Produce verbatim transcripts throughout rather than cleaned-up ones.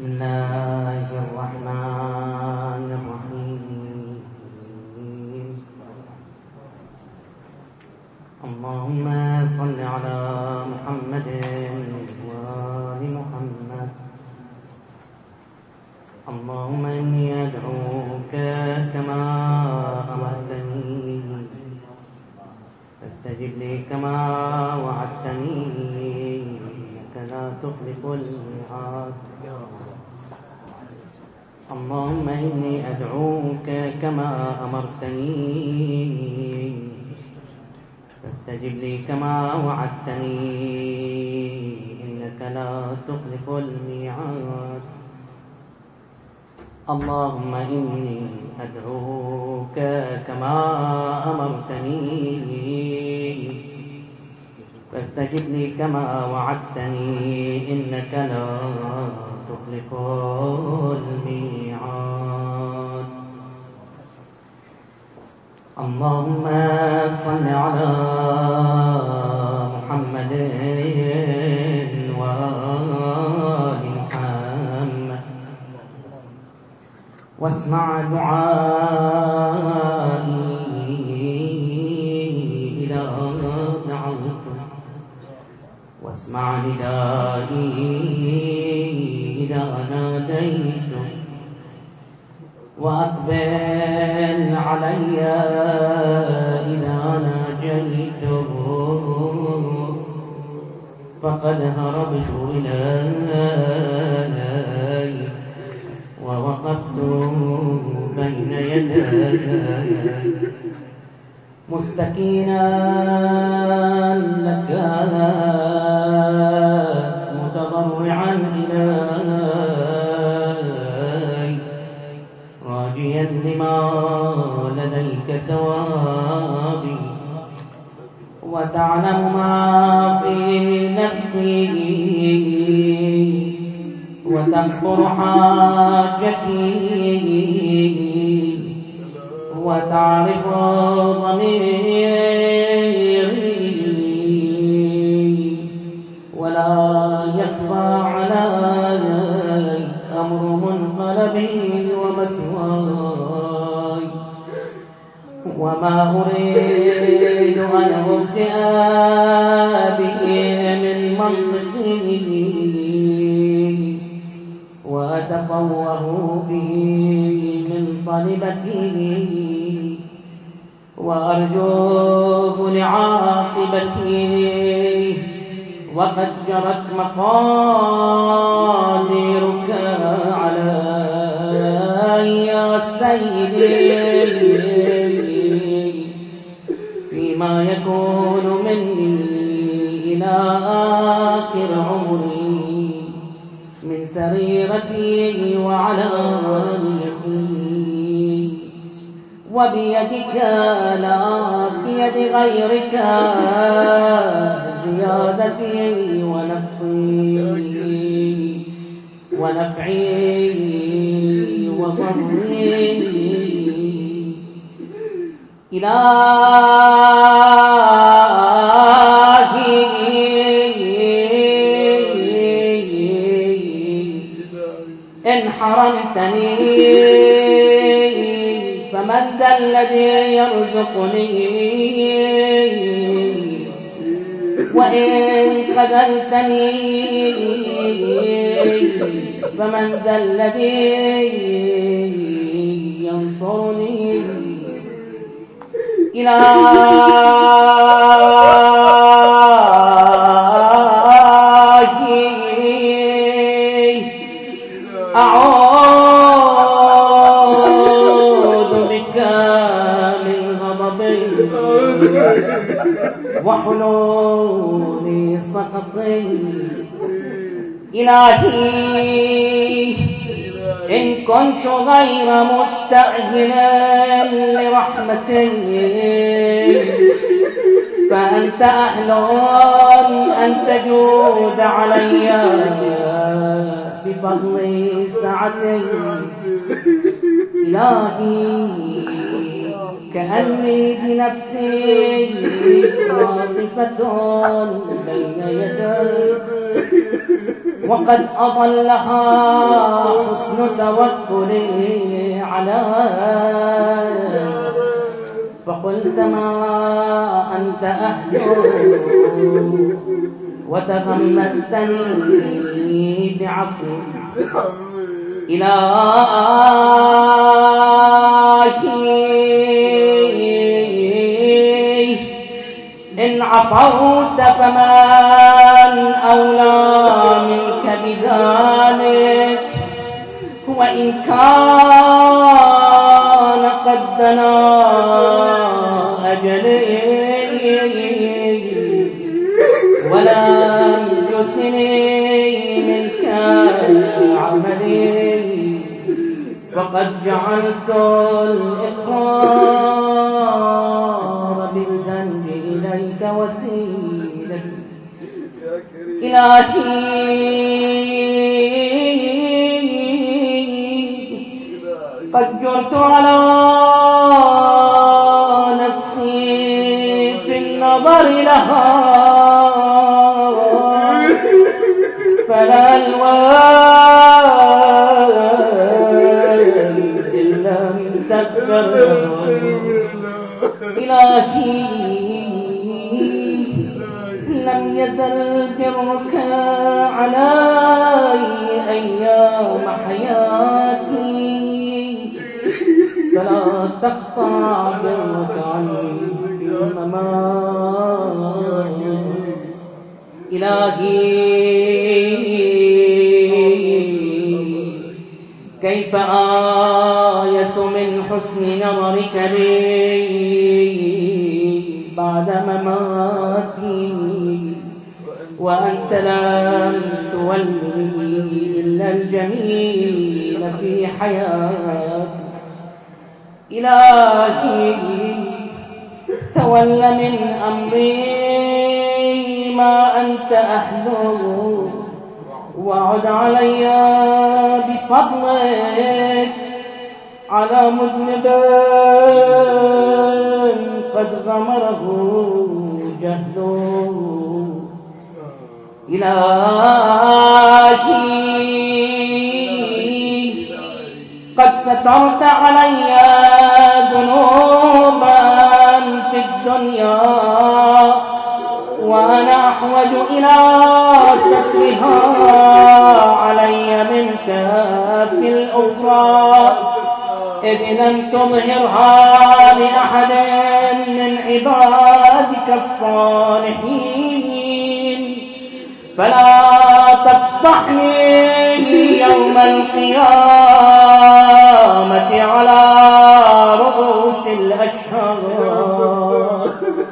بسم الله الرحمن الرحيم. اللهم صل على محمد وآل محمد. اللهم إني أدعوك كما أمرتني فاستجب لي كما وعدتني إنك لا تخلف الميعاد. اللهم إني أدعوك كما أمرتني فاستجب لي كما وعدتني إنك لا تخلف الميعاد. اللهم إني أدعوك كما أمرتني فاستجب لي كما وعدتني إنك لا تخلف الميعاد. اللهم صل على محمد وآل محمد واسمع دعائي إذا دعوت واسمع ندائي إذا ناديت وأقبل علي إذا ناجيت فقد هربت إليك ووقفت بين يديك مستكينا لك متضرعا إليك راجيا لما لديك ثوابي وتعلم ما في نفسي وتغفر حاجتي وتعرف ضميري ولا يخفى علي أمر منقلبي ومثواي وما أريد أن أبدئ به من منطقي وأتفوه به من طلبتي وأرجو لعاقبتي وقد جرت مقاديرك علي يا سيدي فيما يكون مني إلى آخر عمري من سريرتي وعلانيتي وبيدك لا بيد غيرك زيادتي ونقصي ونفعي وضري إلهي إن حرمتني فمن ذا الذي يرزقني وإن خذلتني فمن ذا الذي ينصرني إلهي أعوذ بك من غضبي وحلول سخطي إلهي إن كنت غير مستأهلا لرحمتي فأنت أهل أن تجود علي بفضل سعتي إلهي كأني بنفسي واقفة بين يديك وقد أضلها حسن توكلي عليك فقلت ما أنت أهله وتغمدتني بعفوك إلهي إن عفوت فمن أولى منك بذلك وإن كان قد دنا أجلي ولم يثني منك عملي فقد جعلت الإقرار بالذنب إليك وسيلة إلهي قد جرت على نفسي في النظر لها فلا الوالد إلا من تكبر إلهي لم يزل برك علي أيام حياتي فلا تقطع برك عني الممات إلهي كيف آيس من حسن نظرك لي بعد مماتي وأنت لم تولي إلا الجميل في حياتي إلهي تول من أمري ما أنت أهله وعد علي بفضلك على مذنب قد غمره جهله إلهي قد سترت علي ذنوبا في الدنيا وأنا أحوج إلى سترها علي منك في الأخرى إذ لم تظهرها لأحد من عبادك الصالحين فلا تفضحني يوم القيامة على رؤوس الأشهاد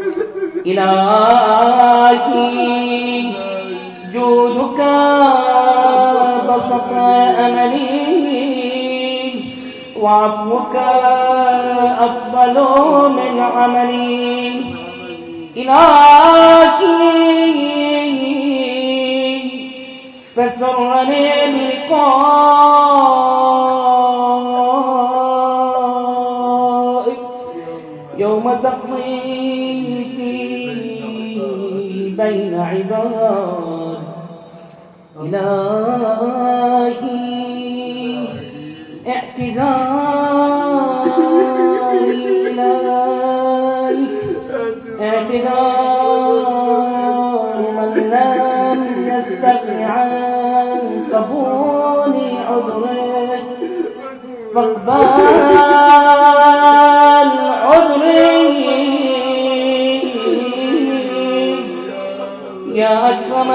إلهي جودك بسط أملي وعفوك أفضل من عملي إلهي فسرني بلقائك يوم تقضي بين عباد إلهي اعتذاري إليك اعتذار من لم يستغن عن قبول عذره فاقبل عذري يا أكرم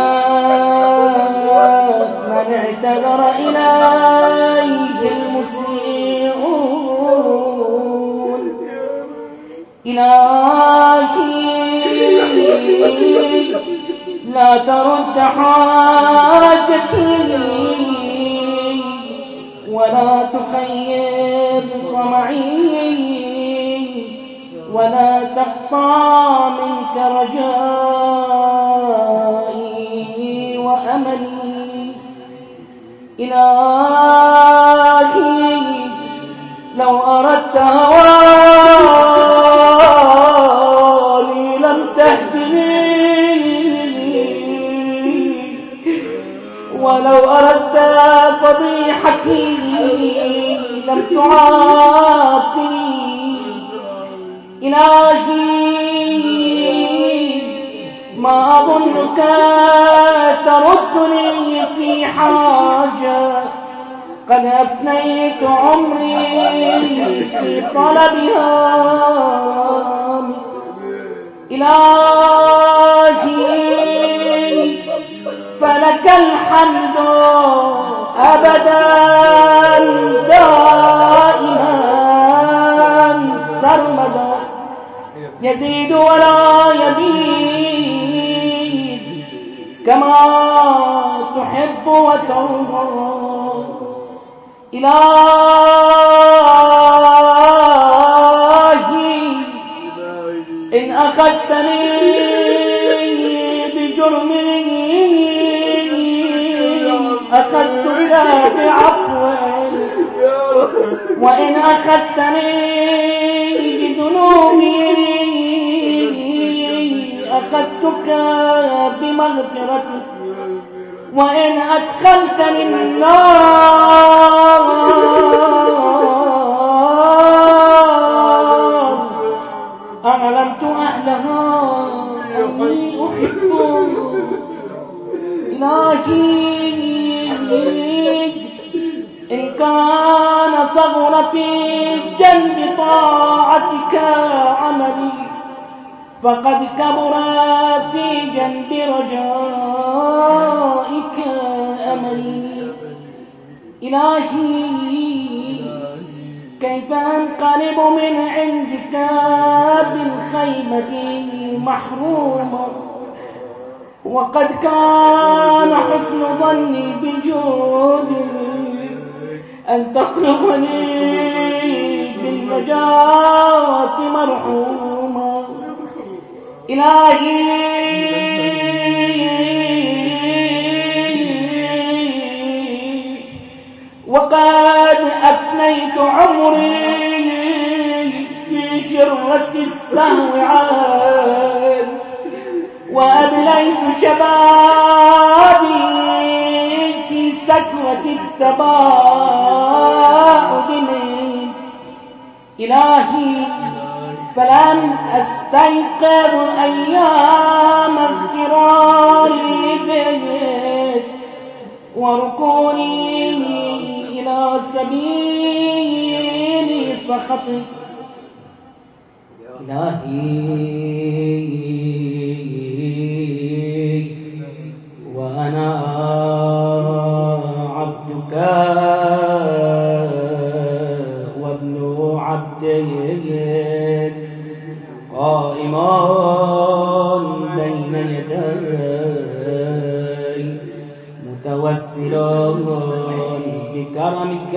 من اعتذر إليه المسيئون إلهي لا ترد حاجتي ولا تخيب طمعي ولا تقطع منك رجائي وأملي إلهي لو أردت هواي ولو أردت فضيحتي لم تعافني إلهي ما أظنك تردني في حاجة قد أفنيت عمري في طلبها إلهي فلك الحمد أبدا دائما سرمدا يزيد ولا يزيد كما تحب وترضى إلهي إن أخذتني بجرمي أخذتك بعفو وإن أخذتني بذنوبي أخذتك بمغفرتك وإن أدخلتني النار أعلمت أهلها أني أحبه إلهي إن كان صغر في جنب طاعتك عملي فقد كبر في جنب رجائك أملي إلهي كيف أنقلب من عندك بالخيمة محروما وقد كان حسن ظني بجودي أن تخلقني بالنجاة مرحوما إلهي وقد أفنيت عمري في شرة السهو عاد وأبليت شبابي في سكوة التباعد منك إلهي فلم أستيقظ أيام اغتراري بك وركوني إلى سبيل سخطك إلهي وأنا عبدك وابن عبدك قائمان بين يدي متوسلا بكرمك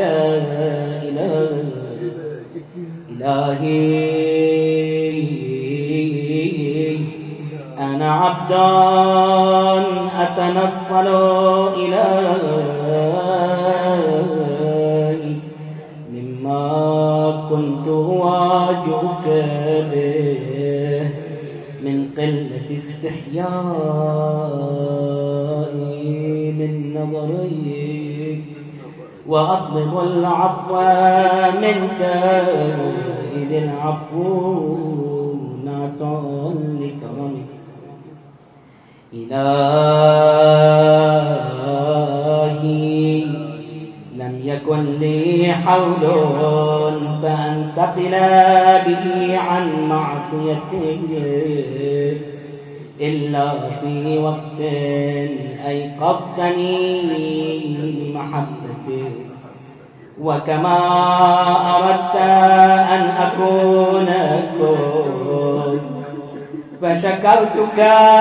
إلهي أنا عبدا أتنصل إلهي مما كنت أواجهك به من قلة استحيائي من نظري وأطلب العفو منك إذ العفو نعطى لكرمك إلهي لم يكن لي حول فأنتقل به عن معصيتك إلا في وقت أيقظتني لمحبتك وكما أردت أن أكون كنت فشكرتك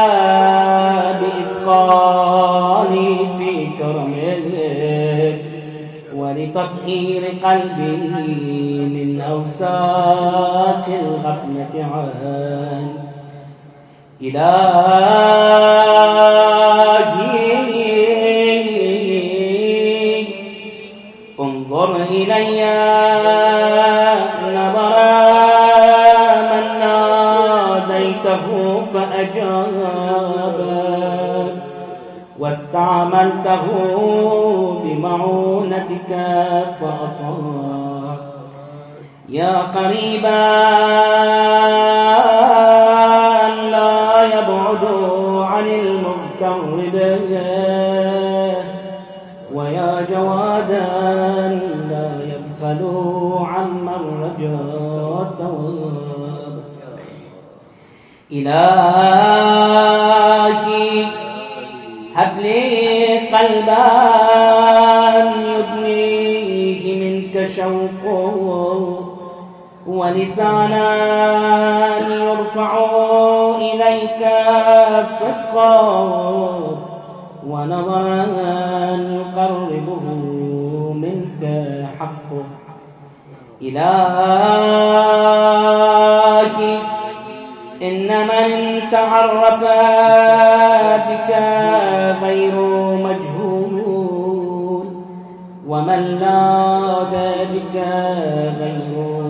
بإدخالي في كرمك ولتطهير قلبي من أوساخ الغفلة عنك إلهي انظر إلي نظر من ناديته فأجاب واستعملته بمعونتك فأطاع. يا قريبا لا يبعد عن المغتر به، ويا جوادا لا يبخل عمن رجا ثواب. إلهي هب لي قلبا يدنيه منك شوقه، ولسانا يرفع إليك صدقا، ونظرا يقربه منك حقه. إلهي إن من تعرف بك غير مجهول، ومن لاذ بك غير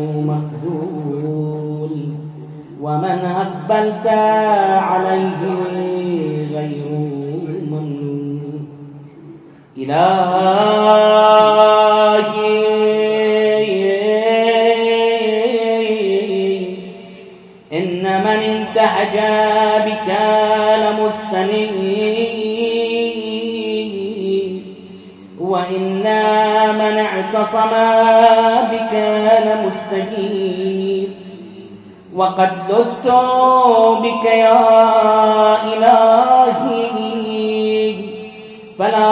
مخذول، ومن أقبلت عليه غير ممنون. إلهي إن من انتهج بك لمستنير، وإن من اعتصم بك لمستجير. وقد لذت بك يا إلهي، فلا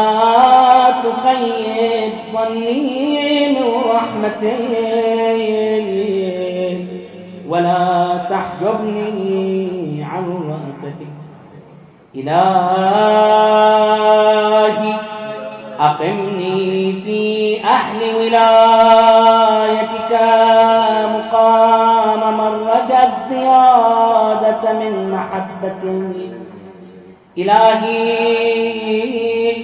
تخيب ظني من رحمتك، ولا تحجبني عن رأفتك. إلهي أقمني في أهل ولايتك مقام من رجا الزيادة من محبتك. إلهي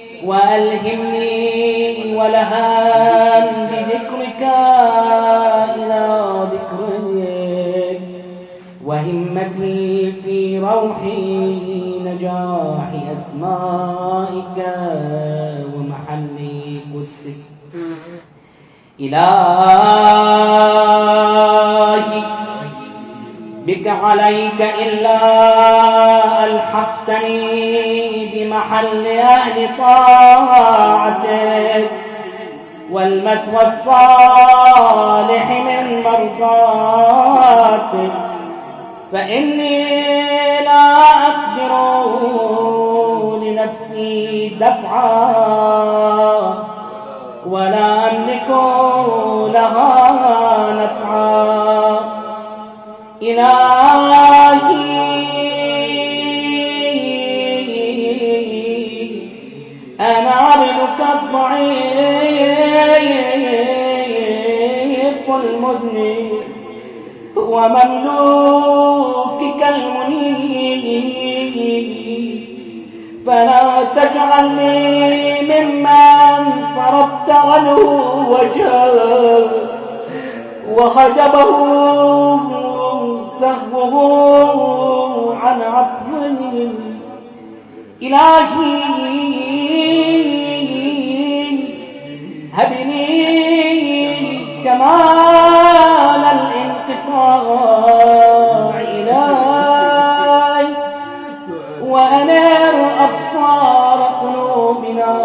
وألهمني ولهان بذكرك إلى ذكرك، وهمتي في روح نجاح أسمائك ومحل قدسك. إلهي بك عليك إلا ألحقتني بمحل أهل طاعتك، والمثوى الصالح من مرضاتك، فإني لا أقدر لنفسي دفعا، ولا أملك لها نفعا. إلهي أنا عبدك الضعيف المذنب، ومملوكك المنيب، فلا تجعلني ممن صرفت عنه وجهه وحجبه سهوه عن عفوه. إلهي هبني كمال الانقطاع إلهي، وأنار أبصار قلوبنا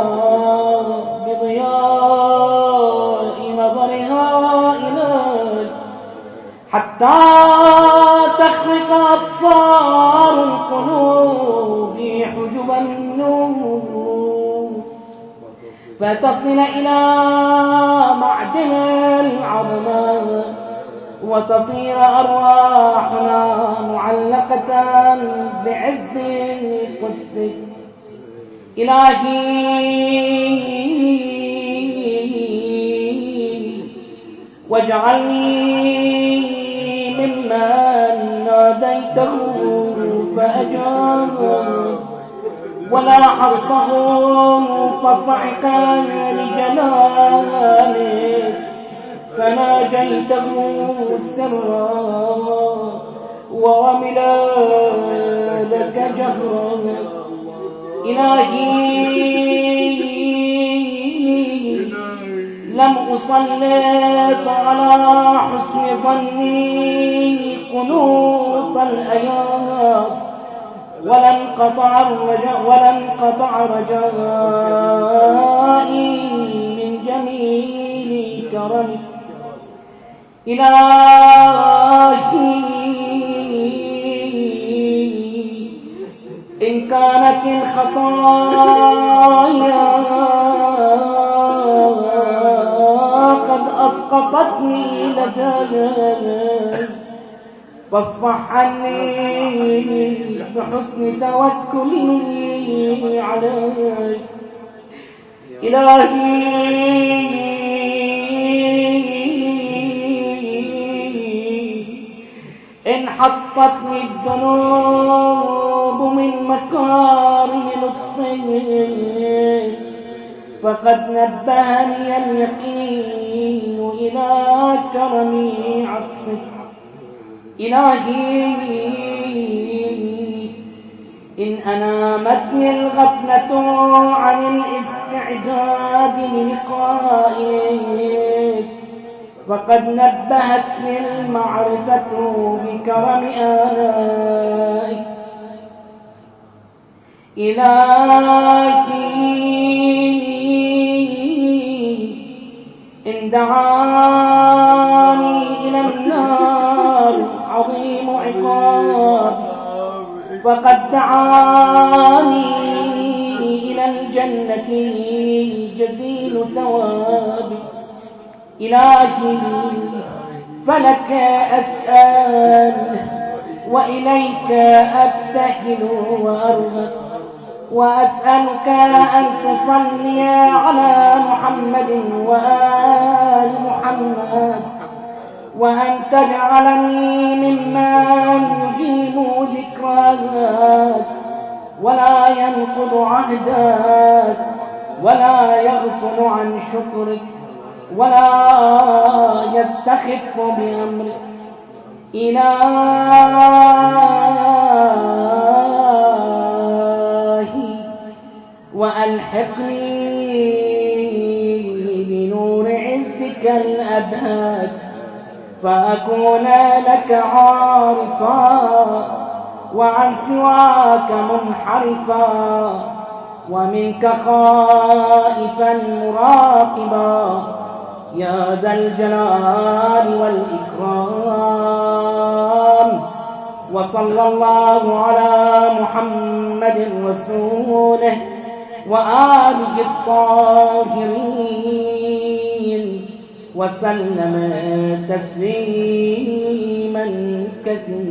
بضياء نظرها إليك، حتى تخرق أبصار القلوب حجب النور، فتصل إلى معدن العظمة، وتصير أرواحنا معلقة بعز قدسك. إلهي واجعلني ممن ناديته فأجاب، ولا حرفه فصعق لجلالك فناجيته سرا وعمل لك جهرا. إلهي لم أسلط على حسن ظني قنوط الأياس ولن قطع الرجاء ولن قطع رجائي من جميل كرمك إلهي إن كانت الخطايا قد أسقطتني لديك فاصفح عني بحسن توكلي عليك إلهي إن حطتني الذنوب من مكارم لطفك فقد نبهني اليقين إلى كرم عطفك إلهي إن أنامتني الغفلة عن الاستعداد للقائك فقد نبهتني المعرفة بكرم آلائك إلهي إن دعاني إلى النار عظيم عقاب فقد دعاني إلى الجنة جزيل ثواب إلهي فلك أسأل وإليك أبتهل وأرغب وأسألك أن تصلي على محمد وآل محمد وأن تجعلني ممن يجيب ذكراك ولا ينقض عهدك ولا يغفل عن شكرك ولا يستخف بأمرك إلهي وألحقني بنور عزك الأبهات فأكون لك عارفا وعن سواك منحرفا ومنك خائفا مراقبا يا ذا الجلال والإكرام وصلى الله على محمد رسوله وآله الطاهرين وسلم تسليما كثيرا.